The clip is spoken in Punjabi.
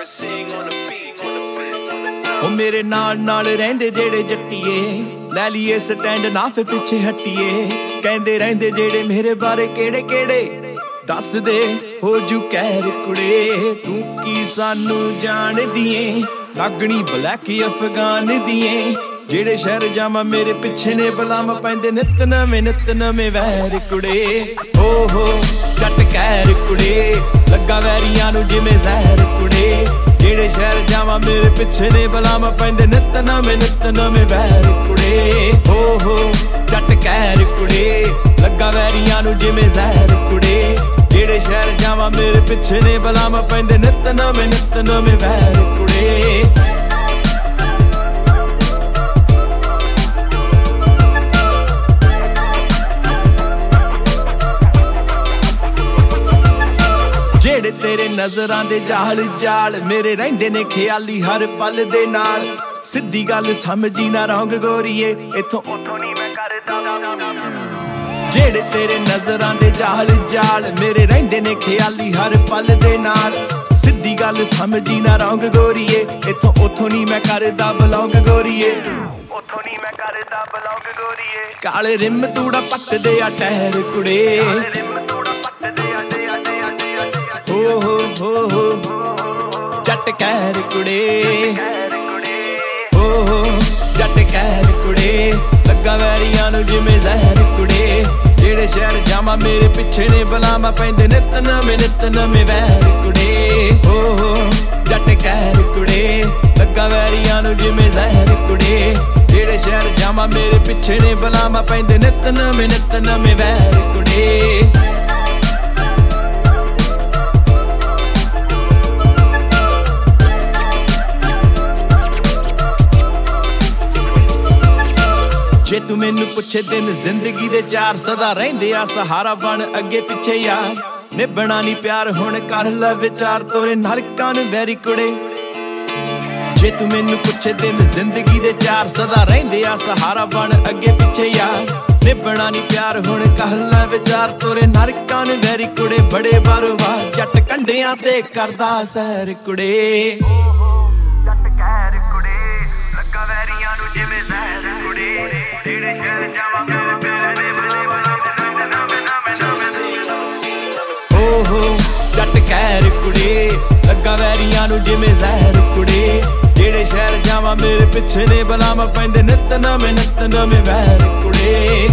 ਉਹ ਮੇਰੇ ਨਾਲ ਰਹਿੰਦੇ ਜਿਹੜੇ ਜੱਟੀਏ, ਲੈ ਲਈਏ ਸਟੈਂਡ ਨਾ ਫੇ ਪਿੱਛੇ ਹਟੀਏ। ਕਹਿੰਦੇ ਰਹਿੰਦੇ ਜਿਹੜੇ ਮੇਰੇ ਬਾਰੇ ਕਿਹੜੇ ਕਿਹੜੇ, ਦੱਸ ਦੇ ਹੋ ਜੂ ਕਹਿਰ ਕੁੜੇ। ਤੂੰ ਕੀ ਸਾਨੂੰ ਜਾਣਦੀ ਏ, ਲੱਗਣੀ ਬਲੈਕ ਅਫਗਾਨ ਦੀਏ। ਜਿਹੜੇ ਸ਼ਹਿਰ ਜਾਵਾਂ ਮੇਰੇ ਪਿੱਛੇ ਨੇ ਬਲਾਮ ਪੈਂਦੇ ਨਿੱਤ ਨਵੇਂ ਵੈਰ ਕੁੜੇ। ਹੋ ਜੱਟ ਕਹਿਰ ਕੁੜੇ, ਲੱਗਾ ਵੈਰੀਆਂ ਨੂੰ ਜਿਵੇਂ ਜ਼ਹਿਰ ਕੁੜੇ। ਜਿਹੜੇ ਸ਼ਹਿਰ ਜਾਵਾਂ ਮੇਰੇ ਪਿੱਛੇ ਨੇ ਬਲਾਮ ਪੈਂਦੇ ਨਿੱਤ ਨਵੇਂ ਵੈਰ ਕੁੜੇ। ਹੋ ਜੱਟ ਕਹਿਰ ਕੁੜੇ, ਲੱਗਾ ਵੈਰੀਆਂ ਨੂੰ ਜਿਵੇਂ ਜ਼ਹਿਰ ਕੁੜੇ। ਜਿਹੜੇ ਸ਼ਹਿਰ ਜਾਵਾਂ ਮੇਰੇ ਪਿੱਛੇ ਨੇ ਬਲਾਮ ਪੈਂਦੇ ਨਿੱਤ ਨਵੇਂ ਵੈਰ ਕੁੜੇ। ਜਿਹੜੇ ਤੇਰੇ ਨਜ਼ਰਾਂ ਦੇ ਜਾਲ ਮੇਰੇ ਰਹਿੰਦੇ ਨੇ ਖਿਆਲੀ ਹਰ ਪਲ ਦੇ ਨਾਲ। ਸਿੱਧੀ ਗੱਲ ਸਮਝੀ ਨਾ ਰੌਂਗ ਗੋਰੀਏ, ਇੱਥੋਂ ਉੱਥੋਂ ਨਹੀਂ ਮੈਂ ਕਰਦਾ। ਜਿਹੜੇ ਤੇਰੇ ਨਜ਼ਰਾਂ ਦੇ ਜਾਲ ਮੇਰੇ ਰਹਿੰਦੇ ਨੇ ਖਿਆਲੀ ਹਰ ਪਲ ਦੇ ਨਾਲ। ਸਿੱਧੀ ਗੱਲ ਸਮਝੀ ਨਾ ਰੌਂਗ ਗੋਰੀਏ, ਇੱਥੋਂ ਉੱਥੋਂ ਨਹੀਂ ਮੈਂ ਕਰਦਾ ਬਲੌਂਗ ਗੋਰੀਏ। ਉੱਥੋਂ ਨਹੀਂ ਮੈਂ ਕਰਦਾ ਬਲੌਂਗ ਗੋਰੀਏ। ਕਾਲੇ ਰਿਮ ਤੂੜਾ ਪੱਟਦੇ ਆ ਟਹਿਰ ਕੁੜੇ। ਹੋ ਜੱਟ ਕਹਿਰ ਕੁੜੇ। ਹੋ ਜੱਟ ਕਹਿਰ ਕੁੜੇ, ਲੱਗਾ ਵੈਰੀਆਂ ਨੂੰ ਜਿਵੇਂ ਜ਼ਹਿਰ ਕੁੜੇ। ਜਿਹੜੇ ਸ਼ਹਿਰ ਜਾਵਾਂ ਮੇਰੇ ਪਿੱਛੇ ਨੇ ਬਲਾਮ ਪੈਂਦੇ ਨਿੱਤ ਨਵੇਂ ਵੈਰ ਕੁੜੇ। ਹੋ ਜੱਟ ਕਹਿਰ ਕੁੜੇ, ਲੱਗਾ ਵੈਰੀਆਂ ਨੂੰ ਜਿਵੇਂ ਜ਼ਹਿਰ ਕੁੜੇ। ਜਿਹੜੇ ਸ਼ਹਿਰ ਜਾਵਾਂ ਮੇਰੇ ਪਿੱਛੇ ਨੇ ਬਲਾਮ ਪੈਂਦੇ ਨਿੱਤ ਨਵੇਂ ਵੈਰ ਕੁੜੇ। ਜੇ ਤੂੰ ਮੈਨੂੰ ਪੁੱਛੇ ਦਿਨ ਜ਼ਿੰਦਗੀ ਦੇ ਚਾਰ, ਸਦਾ ਰਹਿੰਦੇ ਆ ਸਹਾਰਾ ਬਣ ਅੱਗੇ ਪਿੱਛੇ ਯਾਰ। ਨਿਭਣਾ ਨੀ ਪਿਆਰ ਹੁਣ ਕਰ ਲੈ ਵਿਚਾਰ, ਤੋਰੇ ਨਰਕਾਂ ਨੂੰ ਵੈਰੀ ਕੁੜੇ। ਜੇ ਤੂੰ ਮੈਨੂੰ ਪੁੱਛੇ ਦਿਨ ਜ਼ਿੰਦਗੀ ਦੇ ਚਾਰ, ਸਦਾ ਰਹਿੰਦੇ ਆ ਸਹਾਰਾ ਬਣ ਅੱਗੇ ਪਿੱਛੇ ਯਾਰ। ਨਿਭਣਾ ਨੀ ਪਿਆਰ ਹੁਣ ਕਰ ਲੈ ਵਿਚਾਰ, ਤੋਰੇ ਨਰਕਾਂ ਨੂੰ ਵੈਰੀ ਕੁੜੇ। ਬੜੇ ਬਾਰੋਬਾਰ ਜੱਟ ਕੰਢਿਆਂ ਤੇ ਕਰਦਾ ਸੈਰ ਕੁੜੇ। ਜੱਟ ਕਹਿਰ ਕੁੜੇ, ਲੱਗਾ ਵੈਰੀਆਂ ਨੂੰ ਜਿਵੇਂ ਜ਼ਹਿਰ ਕੁੜੇ। ਜਿਹੜੇ ਸ਼ਹਿਰ ਜਾਵਾਂ ਮੇਰੇ ਪਿੱਛੇ ਨੇ ਹੋ ਜੱਟ ਕਹਿਰ ਕੁੜੇ, ਲੱਗਾ ਵੈਰੀਆਂ ਨੂੰ ਜਿਵੇਂ ਜ਼ਹਿਰ ਕੁੜੇ। ਜਿਹੜੇ ਸ਼ਹਿਰ ਜਾਵਾਂ ਮੇਰੇ ਪਿੱਛੇ ਨੇ ਬਲਾਮ ਪੈਂਦੇ ਨਿੱਤ ਨਵੇਂ ਵੈਰ ਕੁੜੇ।